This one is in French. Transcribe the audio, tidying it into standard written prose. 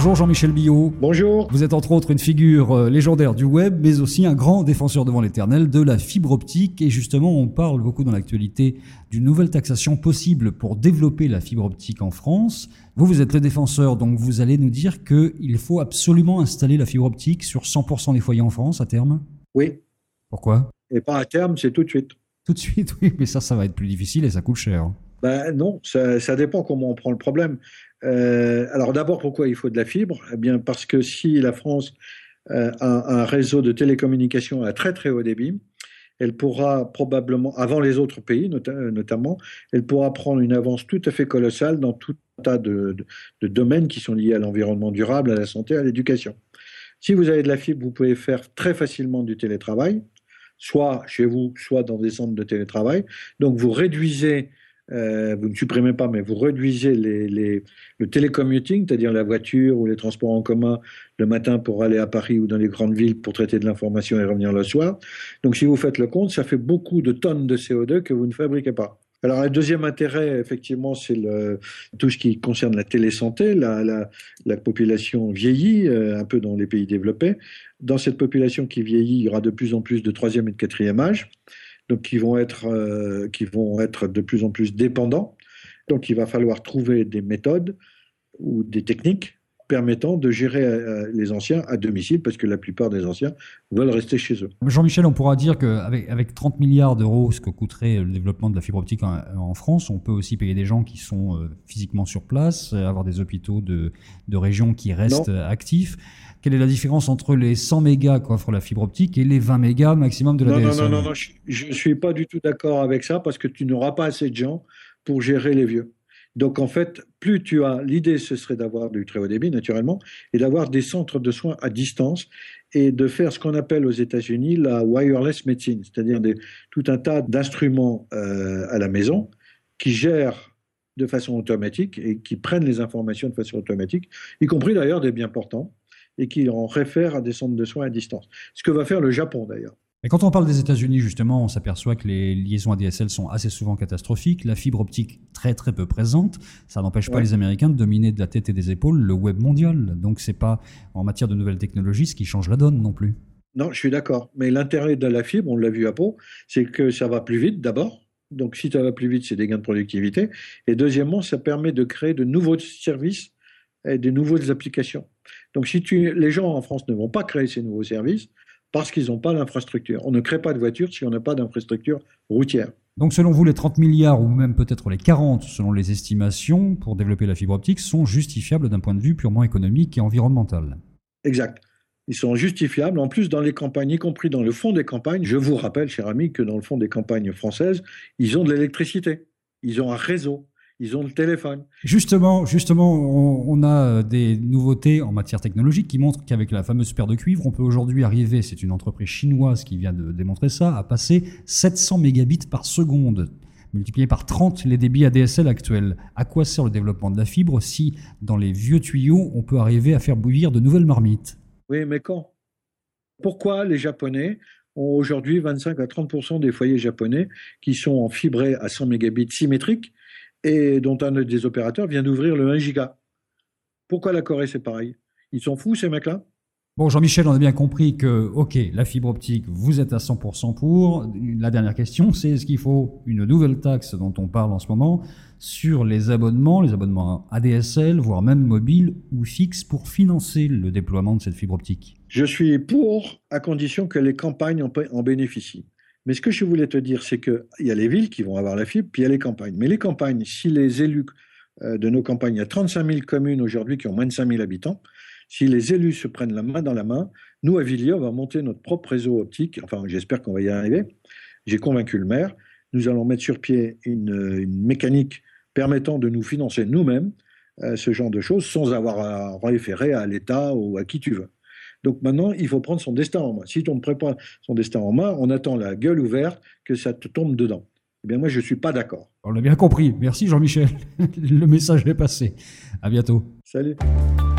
Bonjour Jean-Michel Billot. Bonjour. Vous êtes entre autres une figure légendaire du web, mais aussi un grand défenseur devant l'éternel de la fibre optique. Et justement, on parle beaucoup dans l'actualité d'une nouvelle taxation possible pour développer la fibre optique en France. Vous êtes le défenseur, donc vous allez nous dire qu'il faut absolument installer la fibre optique sur 100% des foyers en France à terme ? Oui. Pourquoi ? Et pas à terme, c'est tout de suite. Tout de suite, oui, mais ça va être plus difficile et ça coûte cher. Non, ça dépend comment on prend le problème. Alors d'abord, pourquoi il faut de la fibre ? Eh bien, parce que si la France a un réseau de télécommunications à très très haut débit, elle pourra probablement, avant les autres pays notamment, elle pourra prendre une avance tout à fait colossale dans tout un tas de domaines qui sont liés à l'environnement durable, à la santé, à l'éducation. Si vous avez de la fibre, vous pouvez faire très facilement du télétravail, soit chez vous, soit dans des centres de télétravail. Donc vous réduisez, vous ne supprimez pas, mais vous réduisez le télécommuting, c'est-à-dire la voiture ou les transports en commun le matin pour aller à Paris ou dans les grandes villes pour traiter de l'information et revenir le soir. Donc si vous faites le compte, ça fait beaucoup de tonnes de CO2 que vous ne fabriquez pas. Alors, le deuxième intérêt, effectivement, c'est tout ce qui concerne la télésanté. La population vieillit, un peu dans les pays développés. Dans cette population qui vieillit, il y aura de plus en plus de troisième et de quatrième âge, donc qui vont être de plus en plus dépendants. Donc, il va falloir trouver des méthodes ou des techniques permettant de gérer les anciens à domicile, parce que la plupart des anciens veulent rester chez eux. Jean-Michel, on pourra dire qu'avec 30 milliards d'euros, ce que coûterait le développement de la fibre optique en France, on peut aussi payer des gens qui sont physiquement sur place, avoir des hôpitaux de régions qui restent actifs. Quelle est la différence entre les 100 mégas qu'offre la fibre optique et les 20 mégas maximum de la DSL ? Non, je ne suis pas du tout d'accord avec ça, parce que tu n'auras pas assez de gens pour gérer les vieux. Donc, en fait, plus tu as, l'idée, ce serait d'avoir du très haut débit, naturellement, et d'avoir des centres de soins à distance et de faire ce qu'on appelle aux États-Unis la wireless medicine, c'est-à-dire tout un tas d'instruments à la maison qui gèrent de façon automatique et qui prennent les informations de façon automatique, y compris d'ailleurs des biens portants, et qui en réfèrent à des centres de soins à distance. Ce que va faire le Japon, d'ailleurs. Et quand on parle des États-Unis, justement, on s'aperçoit que les liaisons ADSL sont assez souvent catastrophiques, la fibre optique très très peu présente. Ça n'empêche pas les Américains de dominer de la tête et des épaules le web mondial. Donc c'est pas en matière de nouvelles technologies ce qui change la donne non plus. Non, je suis d'accord. Mais l'intérêt de la fibre, on l'a vu à Pau, c'est que ça va plus vite d'abord. Donc si ça va plus vite, c'est des gains de productivité. Et deuxièmement, ça permet de créer de nouveaux services et de nouvelles applications. Donc les gens en France ne vont pas créer ces nouveaux services parce qu'ils n'ont pas l'infrastructure. On ne crée pas de voitures si on n'a pas d'infrastructure routière. Donc selon vous, les 30 milliards ou même peut-être les 40 selon les estimations pour développer la fibre optique sont justifiables d'un point de vue purement économique et environnemental ? Exact. Ils sont justifiables. En plus, dans les campagnes, y compris dans le fond des campagnes, je vous rappelle, cher ami, que dans le fond des campagnes françaises, ils ont de l'électricité. Ils ont un réseau. Ils ont le téléphone. Justement, on a des nouveautés en matière technologique qui montrent qu'avec la fameuse paire de cuivre, on peut aujourd'hui arriver, c'est une entreprise chinoise qui vient de démontrer ça, à passer 700 mégabits par seconde, multiplié par 30 les débits ADSL actuels. À quoi sert le développement de la fibre si, dans les vieux tuyaux, on peut arriver à faire bouillir de nouvelles marmites ? Oui, mais quand ? Pourquoi les Japonais ont aujourd'hui 25 à 30% des foyers japonais qui sont en fibré à 100 mégabits symétriques et dont un des opérateurs vient d'ouvrir le 1 giga. Pourquoi la Corée, c'est pareil ? Ils sont fous, ces mecs-là ? Bon, Jean-Michel, on a bien compris que, ok, la fibre optique, vous êtes à 100% pour. La dernière question, c'est est-ce qu'il faut une nouvelle taxe dont on parle en ce moment sur les abonnements ADSL, voire même mobiles ou fixes, pour financer le déploiement de cette fibre optique ? Je suis pour, à condition que les campagnes en bénéficient. Mais ce que je voulais te dire, c'est qu'il y a les villes qui vont avoir la fibre, puis il y a les campagnes. Mais les campagnes, si les élus de nos campagnes, il y a 35 000 communes aujourd'hui qui ont moins de 5 000 habitants, si les élus se prennent la main dans la main, nous, à Villiers, on va monter notre propre réseau optique. Enfin, j'espère qu'on va y arriver. J'ai convaincu le maire. Nous allons mettre sur pied une mécanique permettant de nous financer nous-mêmes ce genre de choses sans avoir à référer à l'État ou à qui tu veux. Donc maintenant, il faut prendre son destin en main. Si on ne prend pas son destin en main, on attend la gueule ouverte que ça te tombe dedans. Eh bien, moi, je ne suis pas d'accord. On l'a bien compris. Merci Jean-Michel. Le message est passé. À bientôt. Salut.